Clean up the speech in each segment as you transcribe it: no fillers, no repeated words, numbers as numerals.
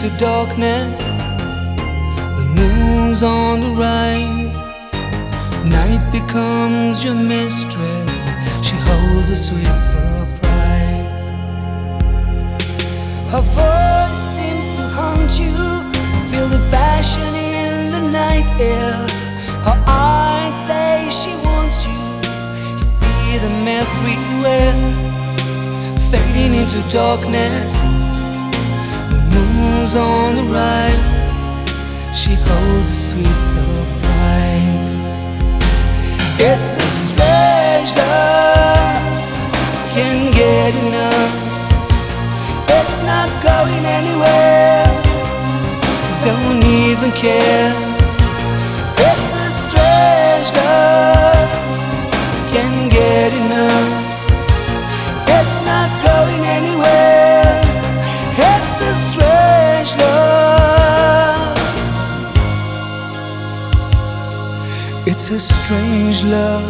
into darkness. The moon's on the rise. Night becomes your mistress. She holds a sweet surprise. Her voice seems to haunt you. Feel the passion in the night air. Her eyes say she wants you. You see them everywhere, fading into darkness. The moon's on the rise. She holds a sweet surprise. It's a strange love, can't get enough. It's not going anywhere, don't even care. It's a strange love, can't get enough. It's not going anywhere. It's a strange love. It's a strange love.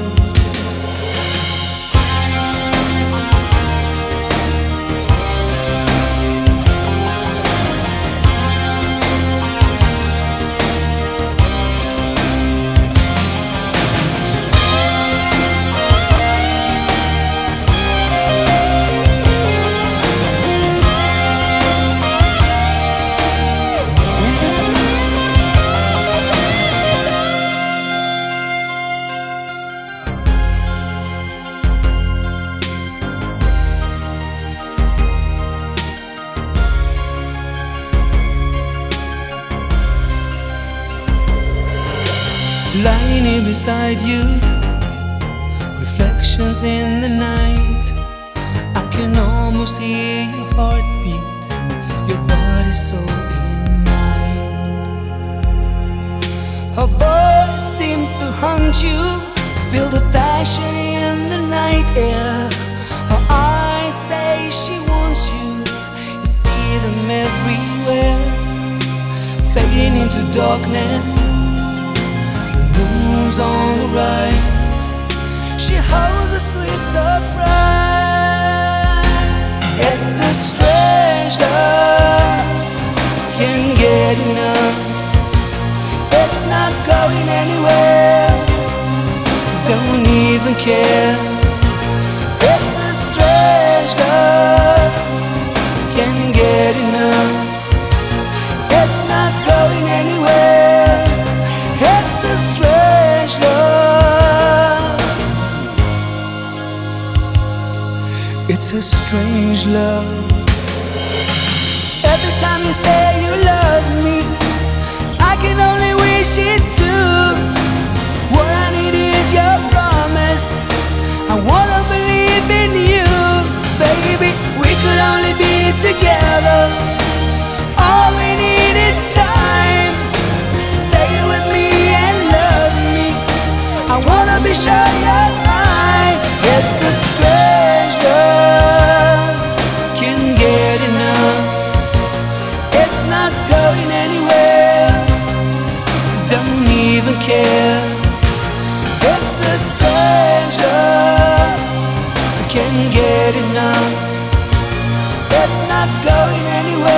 Lying here beside you, reflections in the night. I can almost hear your heartbeat, your body so in mine. Her voice seems to haunt you. Feel the passion in the night air. Her eyes say she wants you. You see them everywhere, fading into darkness. Moon's on the rise. She holds a sweet surprise. It's a strange love, can't get enough. It's not going anywhere, don't even care. It's a strange love, can't get enough. It's not going anywhere. It's a strange love. It's a strange love. Every time you say you love me, I can only wish it's true. What I need is your promise. I wanna believe in you, baby. We could only be together. All we need is time. Stay with me and love me. I wanna be sure you're mine. It's a strange love, can't get enough. It's not going anywhere, don't even care. It's a strange love, can't get enough. It's not going anywhere.